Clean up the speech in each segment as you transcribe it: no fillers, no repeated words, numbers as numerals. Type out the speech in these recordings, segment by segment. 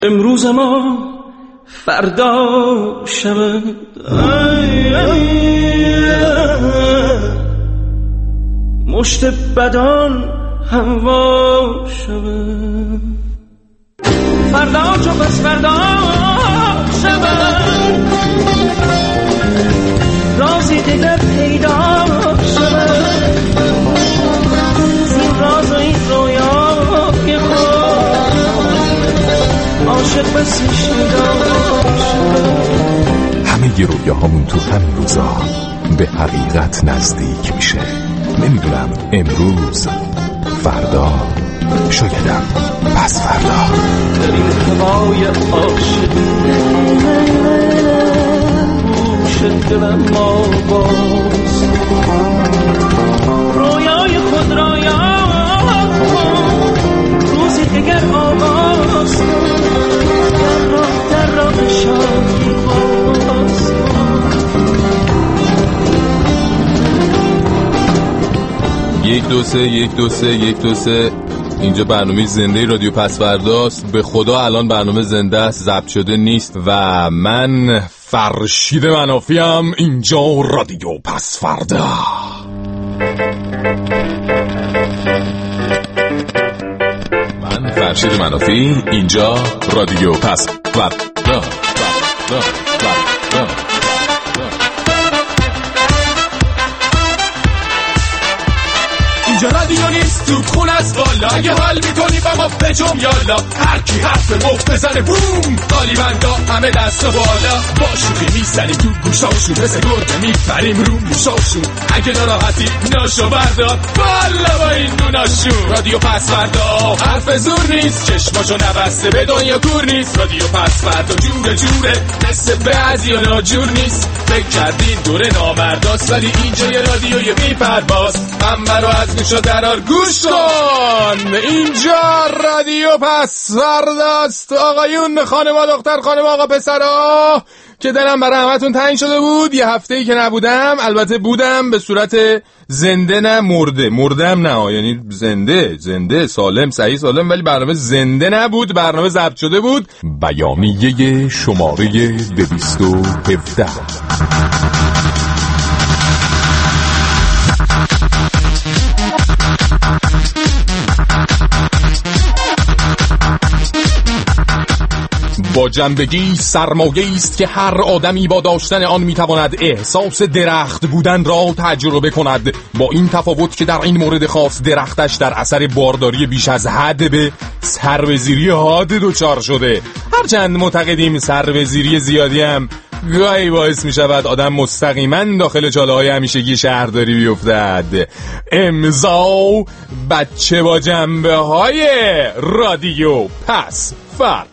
امروز ما فردا شود، مشت بدان هوا شود، فردا چو پس فردا شود، رازی دیگر پیدا شود، زین راز و این رویا که خود عاشق بسی شدا شود. همه ی رویاهامون تو همین روزا به حقیقت نزدیک میشه. نمیدونم امروز، فردا، شایدم پس فردا. در این هوای عاشقی گوش دلم ما باز، رویای خود را یاد کن، روزی دیگر آغاز در راه شادی باز. یک دو سه اینجا برنامه زنده رادیو پسورداست. به خدا الان برنامه زنده است، ضبط شده نیست و من فرشید منافیم اینجا رادیو پسوردا. من فرشید منافی اینجا رادیو پسوردا. اینجا رادیو نیست تو خون از بالا، اگه حال میکنی با ما بجم یالا، هر کی حرف مفت بزنه بوم، قالیبندا همه دست و بالا، با شوخی میزنیم تو گوشاشون، مثل گرده میپریم رو موشاشون، اگه ناراحتی ناشو بردار بالا با این دوناشون. رادیو پسوردا حرف زور نیست، چشماشو نبسته به دنیا کور نیست، رادیو پسوردا جوره جوره مثل بعضی و ناجور نیست، فکر کردین دوره نامرداست ولی اینجا یه رادیوی میپرباز، من برا از گوشا درار گوش کن. اینجا رادیو پسورداست آقایون، خانم دختر، خانم آقا، پسرا، که دلم برای همتون تنگ شده بود. یه هفته‌ای که نبودم، البته بودم به صورت زنده، نه مردم نه، یعنی زنده سالم صحیح سالم، ولی برنامه زنده نبود، برنامه ضبط شده بود. بیانیه شماره 217. با جنبگی سرمایه‌ای است که هر آدمی با داشتن آن میتواند احساس درخت بودن را تجربه کند، با این تفاوت که در این مورد خاص درختش در اثر بارداری بیش از حد به سربه‌زیری حاد دچار شده. هرچند معتقدیم سربه‌زیری زیادی هم گاهی باعث می شود آدم مستقیما داخل چاله‌های همیشگی شهرداری بیفتد. امضا بچه با جنبه های رادیو پسوردا.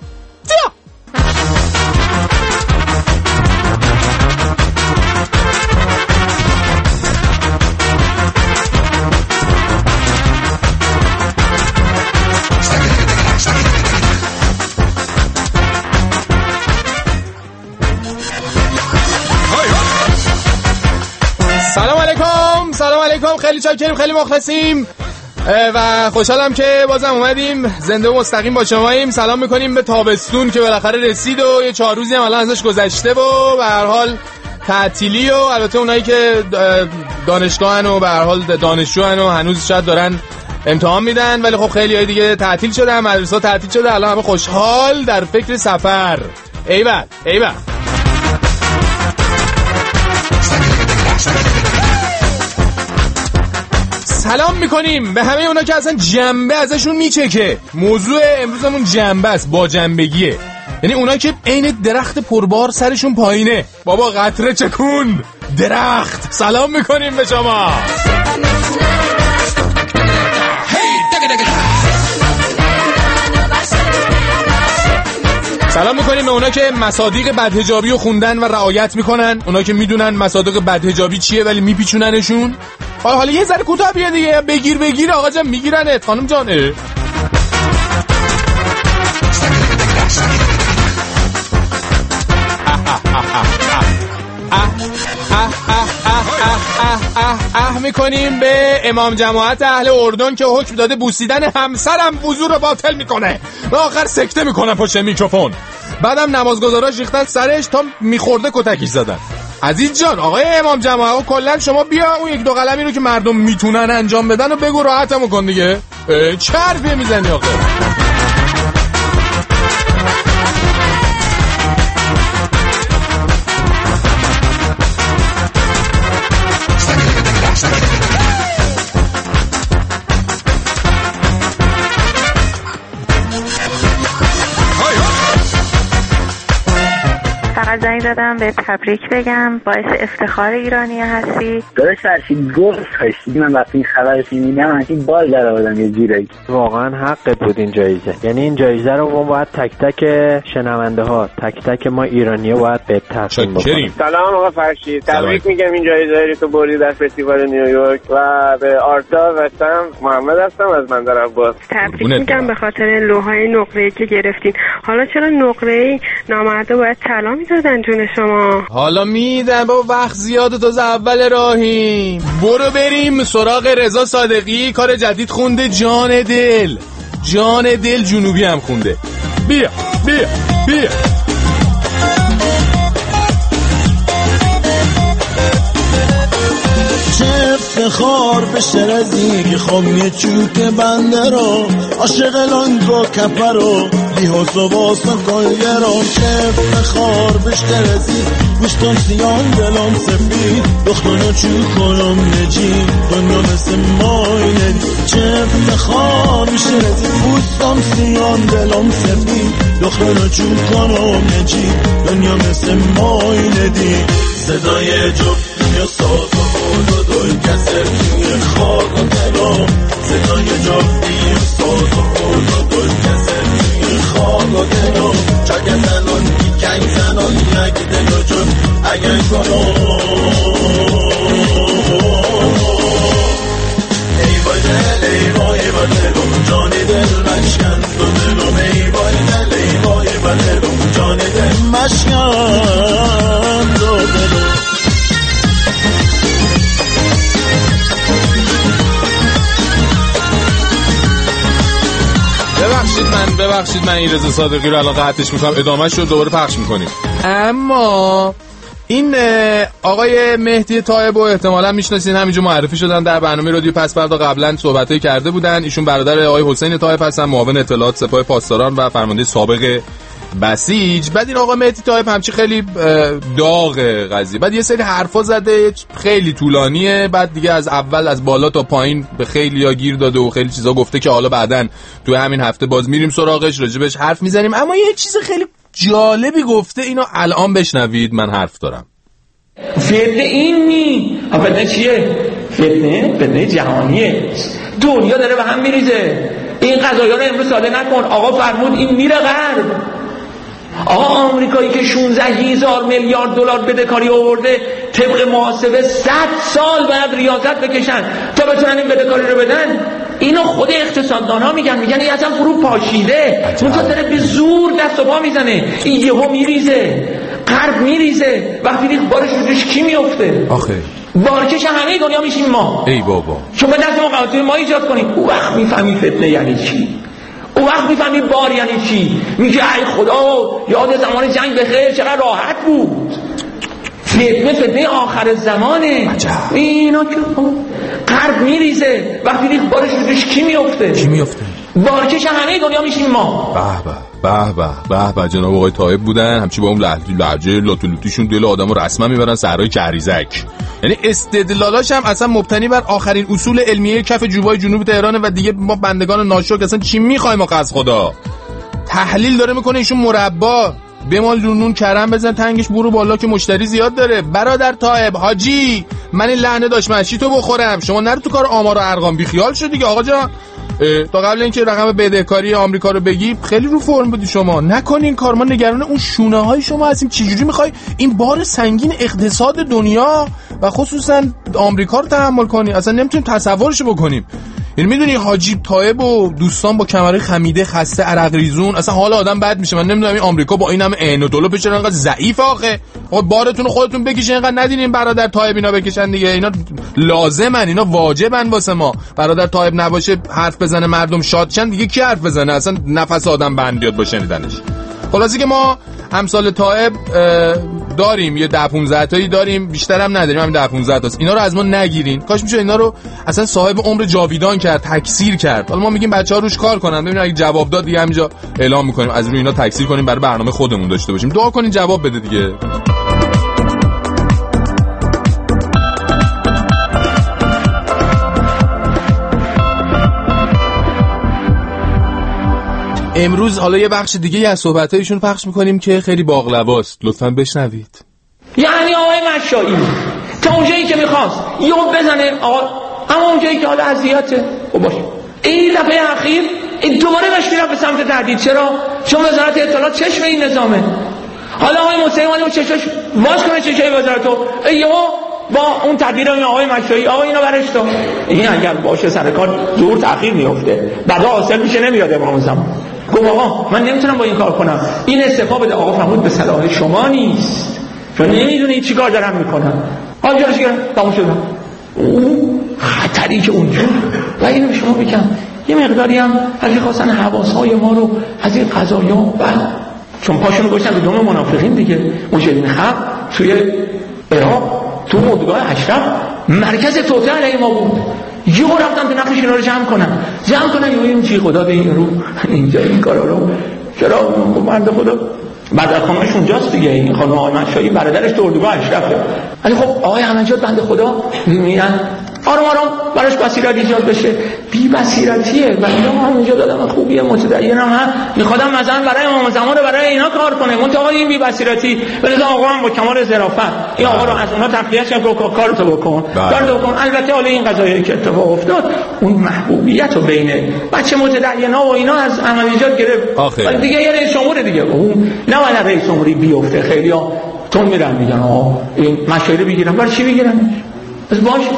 سلام علیکم، خیلی چاکریم، خیلی مخلصیم و خوشحالم که بازم اومدیم زنده و مستقیم با شماییم. سلام میکنیم به تابستون که بالاخره رسید و یه 4 روزی هم الان ازش گذشته و به هر حال تعطیلی، و البته اونایی که دانشگاهن و به هر حال دانشجوان و هنوز شاید دارن امتحان میدن، ولی خب خیلی های دیگه تعطیل شدن، مدرسه تعطیل شده، الان همه خوشحال در فکر سفر. ایول سلام میکنیم به همه اونا که اصلا جنبه ازشون میچکه. موضوع امروزمون جنبه است، با جنبگیه، یعنی اونا که عین درخت پربار سرشون پایینه. بابا قطره چکون درخت. سلام میکنیم به شما. سلام میکنیم به اونا که مصادیق بدحجابی رو خوندن و رعایت میکنن، اونا که میدونن مصادیق بدحجابی چیه ولی میپیچوننشون. حالا یه ذره کوتاه بیا دیگه، بگیر آقا جان، میگیرنت خانم جانه. اه میکنیم به امام جماعت اهل اردن که حکم داده بوسیدن همسرم وضو رو باطل میکنه و آخر سکته میکنن پشت میکروفون. بعدم نمازگزاراش ریختن سرش تا میخورده کتکش زدن. عزیز جان آقای امام جماعت کلا شما بیا اون یک دو قلمی رو که مردم میتونن انجام بدن و بگو راحتمون کن دیگه. چه حرفی میزنی آخه؟ فقط زنگ زدم به تبریک بگم، باعث افتخار ایرانی هستی. داداش فرشید گفت هستی، من وقتی این خبرش می‌بینم همین بال در آوردم یه جوری. واقعا حقت بود این جایزه، یعنی این جایزه رو ما باید تک تک شنونده ها، تک تک ما ایرانی‌ها باید به تقدیم بکنیم. سلام آقا فرشید، تبریک میگم این جایزه رو تو بردی در فستیوال نیویورک و به آرتا و سم. محمد هستم از بندر عباس. تبریک میگم به خاطر لوهای نقره‌ای که گرفتین. حالا چرا نقره‌ای نامرده باید طلا میدادن جون شما؟ حالا میدن با وقت زیاده، تا اول راهیم. برو بریم سراغ رضا صادقی، کار جدید خونده، جان دل جنوبی هم خونده. بیا چه افتخار به شرزی که خوامی چوک بنده رو عاشق لانگو کپر رو بیهوس و باسا کلگرام. چه افتخار به شرزی گوشتان سیان دلان سفید دختانو چوک کنم نجی دنیا مثل مای ندی. چه افتخار به شرزی گوشتان سیان دلان سفید دختانو چوک کنم نجی دنیا مثل مای ندی. صدای جفتی و ساز و بود و دوی کسر توی خاک و دلم. صدای جفتی و ساز و بود و دوی کسر توی خاک و دلم. چاک زنان کنگ زنان یک دل و جن اگر کنم. ای با دلم جان دل مشکن تو دلم. ای با دلم جان دل مشکن تو دلم. ببخشید من این رضا صادقی رو الان قطعش میکنم، ادامهش رو دوباره پخش میکنیم. اما این آقای مهدی طایب رو احتمالاً میشناسین، همینجا معرفی شدن در برنامه رادیو پس فردا، قبلا صحبتایی کرده بودن. ایشون برادر آقای حسین طایب هستن، معاون اطلاعات سپاه پاسداران و فرمانده سابق بسیج. بعد این آقا مهدی طایب همچی خیلی داغ قضیه، بعد یه سری حرفا زده خیلی طولانیه، بعد دیگه از اول از بالا تا پایین به خیلی‌ها گیر داده و خیلی چیزا گفته که حالا بعدن تو همین هفته باز میریم سراغش، راجبش حرف میزنیم. اما یه چیز خیلی جالبی گفته، اینو الان بشنوید. من حرف دارم. فتنه این نی فتنه چیه؟ فتنه جهانیه، دنیا داره به هم میریزه. این قضایا رو امروز ساده نکن. آقا فرمود این میره غرب. آقا آمریکایی که 16,000 میلیارد دلار بدهکاری آورده، طبق محاسبه 100 سال باید ریاضت بکشن تا بتونن این بدهکاری رو بدن. اینو خود اقتصاددانا میگن این اصلا فرو پاشیده، اونجا داره به زور دست و پا میزنه. این یهو میریزه، غرب میریزه. وقتی ریخ بارش روش کی میفته؟ آخه بارکش همه دنیا میشیم ما. ای بابا شما دست ما قوانین ما ایجاد کنیم. اون وقت میفهمی فتنه یعنی چی، اون وقت میفهمی بار یعنی چی. میگه ای خدا یاد زمان جنگ بخیر چقدر راحت بود. فتنه آخر زمانه. اینا که غرب میریزه، وقتی ریخ بارش روش کی میفته؟ بارکش همه دنیا میشیم ما. به جناب آقای طایب بودن، همچی با اون لهجه لاتولوتیشون دل آدمو رسما میبرن صحرای کریزک. یعنی استدلالاش هم اصلا مبتنی بر آخرین اصول علمیه کف جوبای جنوب تهرانه و دیگه ما بندگان ناشکر اصلا چی میخوایم آخه از خدا. تحلیل داره میکنه ایشون مربا بمال نون کرم بزن تنگش برو بالا که مشتری زیاد داره. برادر طایب حاجی من این لعنه داشت مشی تو بخورم، شما نرو تو کار آمار و ارقام بی خیال شد دیگه آقا جان. تا قبل اینکه رقم بدهکاری آمریکا رو بگی خیلی رو فرم بودی شما. نکنین کار، ما نگران اون شونه های شما هستیم. چجوری میخوای این بار سنگین اقتصاد دنیا و خصوصا آمریکا رو تحمل کنی؟ اصلا نمیتونیم تصورش بکنیم. یعنی میدونی حاجی طایب و دوستان با کمرای خمیده خسته عرق ریزون اصلا حال آدم بد میشه. من نمیدونم این آمریکا با این همه عین و دلو چرا انقدر ضعیف آخه. بارتون رو خودتون بکشین، انقدر ندینین برادر طایب اینا بکشن دیگه. اینا لازمن، اینا واجبن واسه ما. برادر طایب نباشه حرف بزنه مردم شاد شن دیگه، کی حرف بزنه؟ اصلا نفس آدم بند بیاد با شنیدنش. خلاصی که ما امثال طایب داریم، یه 10-15 تایی داریم، بیشتر هم نداریم، همین 10-15 تاست. اینا رو از ما نگیرین. کاش میشه اینا رو اصلا صاحب عمر جاویدان کرد، تکثیر کرد. حالا ما میگیم بچه‌ها روش کار کنن، ببینید اگه جواب داد دیگه همینجا اعلام میکنیم از روی اینا تکثیر کنیم برای برنامه خودمون داشته باشیم. دعا کنین جواب بده دیگه. امروز حالا یه بخش دیگه از صحبتایشون پخش میکنیم که خیلی باقلواست، لطفاً بشنوید. یعنی آقای مشایی تا اونجایی که میخواست یه بزنه آقا، اما اونجایی که حالا اذیته خب باشه. این دفعه اخیر این دوباره داشت میرفت به سمت تهدید. چرا؟ چون وزارت اطلاعات چشم این نظامه. حالا آقای مسلمانی اون چشمش باز کنه، چشای وزارتو یهو با اون تدبیر این آقای مشایی آقا اینو برش تو. این اگر باشه سر کار دور تاخیر میفته، بعدا حاصل میشه نمیاد امام زمان. گفت آقا من نمیتونم با این کار کنم، این استعفا بده. آقا فرمود به صلاح شما نیست، چون نمیدونی چی کار دارم میکنم. حالا جلوش گرم تموم شد. اون خطری که اونجا و اینو به شما بگم یه مقداری هم اگه خواستن حواسهای ما رو از این قضایا و چون پاشونو گوشتن به دوم منافقین دیگه. مجاهدین خلق توی عراق تو اردوگاه اشرف مرکز توطئه علیه ما بود. یهو رفتن به نقش اینا رو جمع کنن یهو این چی خدا به این رو اینجا این کارا رو چرا مرد خدا بعد خانمش اونجاست دیگه. این خانم آقای مشایی برادرش تو اردوگاه اشرفه. ولی خب آقای احمدی‌جان بنده خدا میگن آرام براش بصیرت ایجاد بشه. بی بصیرتیه و اینا هم اونجا دادم خوبیه متدینم هم میخوادم مثلا برای امام زمان رو برای اینا کار کنه. منتها این بی بصیرتی ولی آقا هم با کمال ظرافت این آقا رو از اونها تخلیه‌اش کن کارتو بکن. البته حالا این قضایی که اتفاق افتاد اون محبوبیت رو بین بچه متدینا و اینا از احمدی‌جان گرفت. ولی دیگه یه رئیس جمهور دیگه اون نباید رئیس جمهوری بیفته. خیلی‌ها تون میرن میگن آقا این مشایره بگیرن، برای چی بگیرن؟ بس باشه.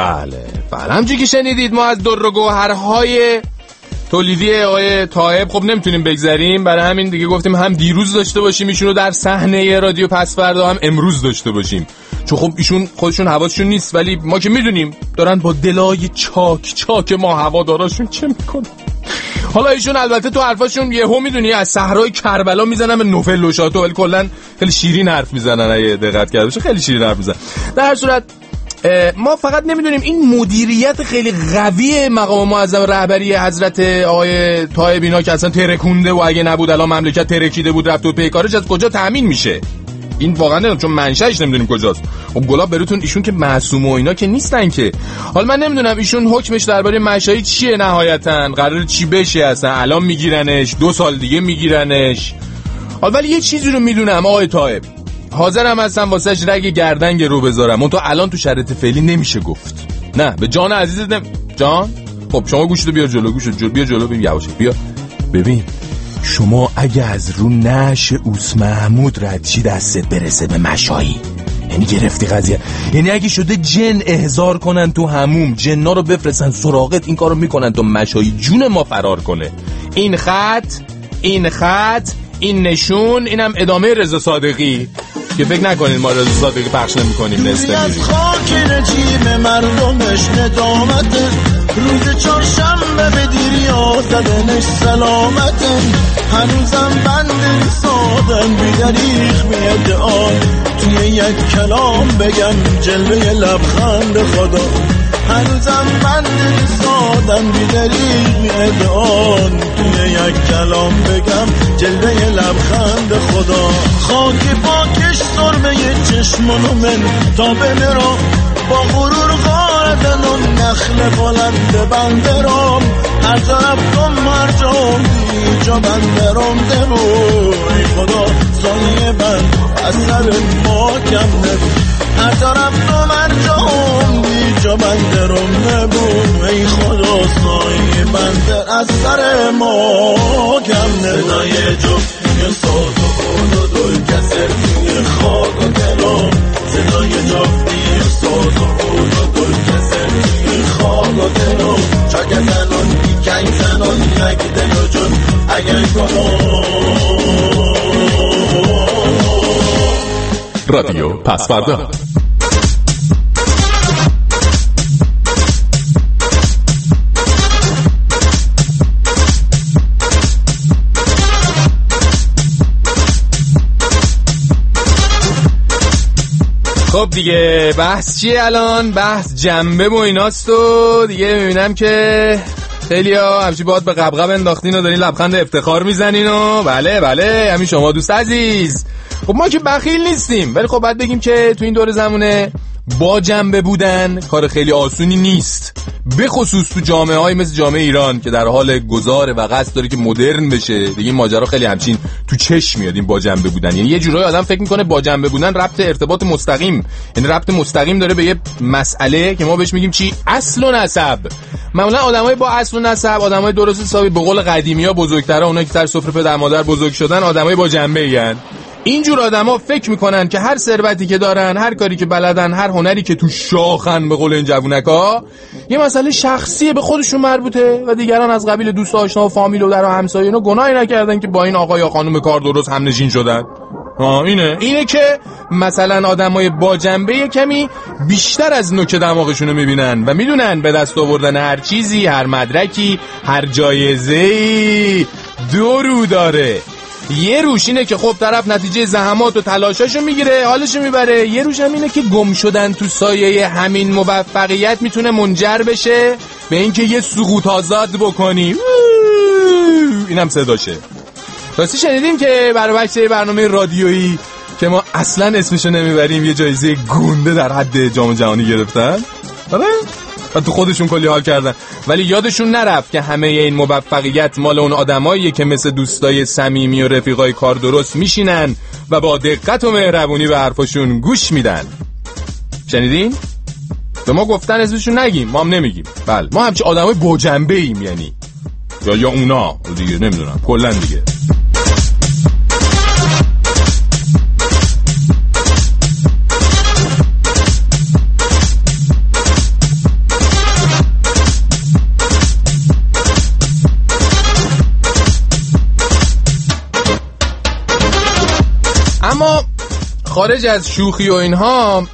بله همونجوری که شنیدید ما از در و گوهرهای تولیدی آقای طایب خب نمیتونیم بگذریم. برای همین دیگه گفتیم هم دیروز داشته باشیم ایشونو در صحنه رادیو پس فردا، هم امروز داشته باشیم. چون خب ایشون خودشون حواسشون نیست، ولی ما که میدونیم دارن با دلای چاک ما هواداراشون چه میکنن. حالا ایشون البته تو حرفاشون یهو میدونی از صحرای کربلا میزنن به نوفل و شاتو، ولی کلا خیلی شیرین حرف میزنن. اگه دقت کرده باشی خیلی شیرین حرف میزنن. در هر صورت ما فقط نمیدونیم این مدیریت خیلی قوی مقام معظم رهبری حضرت آقای طایب اینا که اصلا ترکونده و اگه نبود الان مملکت ترکیده بود رفت و پیکارش از کجا تامین میشه. این واقعا نمیدونم چون منشأش نمیدونیم کجاست. خب گلاب بروتون ایشون که معصوم و اینا که نیستن که. حالا من نمیدونم ایشون حکمش درباره مشایی چیه نهایتا، قراره چی بشه اصلا. الان میگیرنش 2 سال دیگه میگیرنش. حالا ولی یه چیزی رو میدونم آقای طایب حاضرم هستم واسهش رگ گردن رو بذارم. اون تو الان تو شرایط فعلی نمیشه گفت نه به جان عزیزت جان. خب شما گوشتو بیار جلو، بیا جلو ببین یواش بیا. ببین شما اگه از رو نش اوس محمود رد چی دستت برسه به مشایی، یعنی گرفتی قضیه. یعنی اگه شده جن احضار کنن تو هموم، جنا رو بفرستن سراغت، این کارو میکنن تو مشایی جون ما فرار کنه. این خط این نشون، اینم ادامه رضا صادقی که فکر نکنین ما رضا صادقی پخش نمی‌کنیم نسته میریم. خاک رجیم مردمش ندامته، روز چهارشنبه به دیریا زدنش سلامته. هنوزم بند سادن بیدریخ میاد آن، توی یک کلام بگم جلوه لبخند خدا. هنوزم بند سادن بیدریخ میاد آن، توی یک کلام بگم جلوه لبخند خدا. خاک پاکش سرمه چشمانو من تا بمیرم، با غرور غاردن و نخل بلند بندرم. هر طرفتم مرجام دیجا بندرم دمو، ای خدا سایه بند از سر ما کم نبو. هر طرفتم مرجام دیجا بندرم نبو، ای خدا سایه بند از سر ما کم نبو. صدای جفتی ساز و خود و دل کسر توی خاک و دلم، صدای جفتی ساز و خود و دل کسر توی خاک و دلم. چکت رادیو پسوردا. خب دیگه بحث چیه الان؟ بحث جنبه و ایناست و دیگه میبینم که خیلی ها همچی باید به قبقب انداختین و دارین لبخند افتخار میزنین و بله همین شما دوست عزیز. خب ما که بخیل نیستیم، ولی خب باید بگیم که تو این دور زمونه با جنبه بودن کار خیلی آسونی نیست، به خصوص تو جامعه های مثل جامعه ایران که در حال گذاره و قصد داره که مدرن بشه. دیگه این ماجرا خیلی همچین تو چشم میاد این با جنبه بودن. یعنی یه جورایی آدم فکر میکنه با جنبه بودن ربط ارتباط مستقیم، یعنی ربط مستقیم داره به یه مسئله که ما بهش میگیم چی؟ اصل و نسب. معمولا آدمای با اصل و نسب، آدمای درست حسابی، به قول قدیمی‌ها بزرگترا، اونایی که سر سفره پدر مادر بزرگ شدن، آدمای با جنبه این. اینجور آدما فکر میکنن که هر ثروتی که دارن، هر کاری که بلدن، هر هنری که تو شاخن، به قول این جوونکا، یه مسئله شخصیه، به خودشون مربوطه و دیگران از قبیل دوست و آشنا و فامیل و در و همسایه اینا گناهی نکردن که با این آقا یا خانم کار درست هم نشین شدن. اینه که مثلا آدمای با جنبه کمی بیشتر از نوک دماغشونو میبینن و میدونن به دست آوردن هر چیزی، هر مدرکی، هر جایزه‌ای دو رو داره. یه روش اینه که خب طرف نتیجه زحمات و تلاشاشو میگیره، حالشو میبره. یه روش هم اینه که گم شدن تو سایه همین موفقیت میتونه منجر بشه به اینکه یه سقوط آزاد بکنی. اینم صداشه. راستی شنیدیم که برای بچه برنامه رادیویی که ما اصلا اسمشو نمیبریم یه جایزه گنده در حد جام جهانی گرفتن؟ آره؟ و تو خودشون کلی حال کردن، ولی یادشون نرفت که همه این موفقیت مال اون آدماییه که مثل دوستای صمیمی و رفیقای کار درست میشینن و با دقت و مهربونی به حرفاشون گوش میدن. شنیدین؟ به ما گفتن اسمشون نگیم، ما هم نمیگیم. بله، ما همچه آدمای با جنبه ایم، یعنی یا اونا دیگه، نمیدونم، کلا دیگه. اما خارج از شوخی و اینها،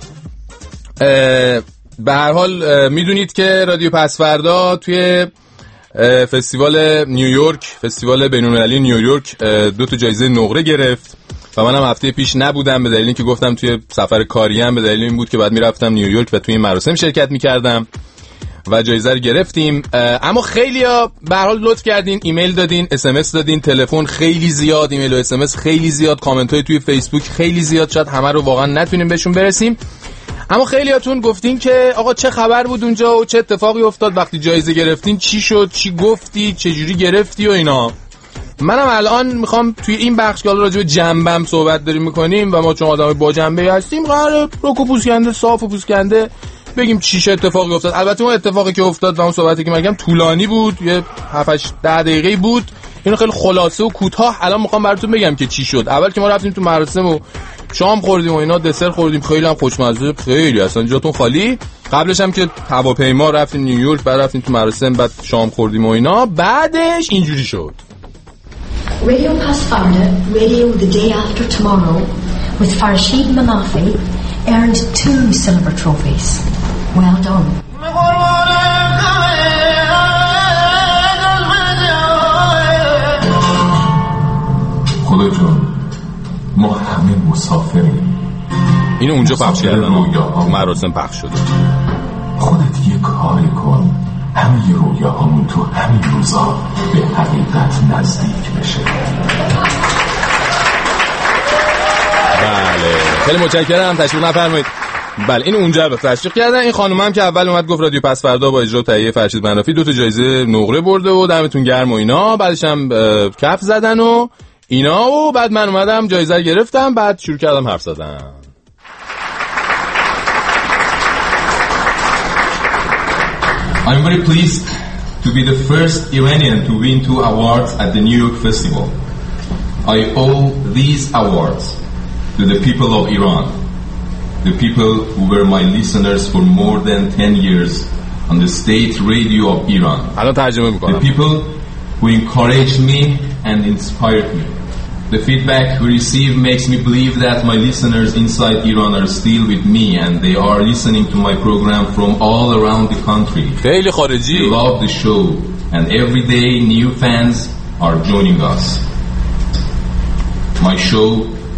به هر حال میدونید که رادیو پسوردا توی فستیوال نیویورک، فستیوال بین‌المللی نیویورک، 2 تا جایزه نقره گرفت و منم هفته پیش نبودم به دلیل اینکه گفتم توی سفر کاریم، به دلیل این بود که بعد میرفتم نیویورک و توی این مراسم شرکت میکردم و جایزه رو گرفتیم. اما خیلیا به هر حال لطف کردین، ایمیل دادین، SMS دادین، تلفن خیلی زیاد، ایمیل و SMS خیلی زیاد، کامنت های توی فیسبوک خیلی زیاد، شاید همه رو واقعا نتونیم بهشون برسیم. اما خیلیاتون گفتین که آقا چه خبر بود اونجا و چه اتفاقی افتاد وقتی جایزه گرفتین، چی شد، چی گفتی، چه جوری گرفتی و اینا. منم الان میخوام توی این بخش که راجع به جنبم صحبت داریم میکنیم و ما چون آدم با جنبه هستیم قراره رک و پوسکنده، صاف و پوسکنده بگیم چی اتفاقی افتاد. البته اون اتفاقی که افتاد و اون صحبتی که میگم طولانی بود، یه 7-8 دقیقه‌ای بود. اینو خیلی خلاصه و کوتاه الان میخوام براتون بگم که چی شد. اول که ما رفتیم تو مراسم و شام خوردیم و اینا، دسر خوردیم، خیلی هم خوشمزه، خیلی اصلا جاتون خالی. قبلش هم که هواپیما رفتیم نیویورک، بعد رفتیم تو مراسم، بعد شام خوردیم و اینا. بعدش اینجوری شد. Radio Pasfarda, radio the day after tomorrow, with Farshid Manafi, earned 2 silver trophies. Well done. خدا جان، ما همه مسافریم. اینو اونجا پخش کردن، مراسم پخش شده. خودت یه کاری کن، همه رویاهامون تو همین روزا به حقیقت نزدیک بشه. بله، خیلی متشکرم، تشویق نفرمایید. بله، این اونجا رو تشویق کردن. این خانم هم که اول اومد گفت رادیو پسوردا با اجرا و تهیه فرشید منافی 2 تا جایزه نقره برده و دمتون گرم و اینا. بعدش هم کف زدن و اینا و بعد من اومدم جایزه گرفتم، بعد شروع کردم حرف زدن. I'm very pleased to be the first Iranian to win 2 awards at the New York Festival. I owe these awards to the people of Iran, the people who were my listeners for more than 10 years on the state radio of Iran. الان ترجمه میکنم. The people who encouraged me and inspired me. The feedback we receive makes me believe that my listeners inside Iran are still with me and they are listening to my program from all around the country. خیلی خارجی. They love the show and every day new fans are joining us. My show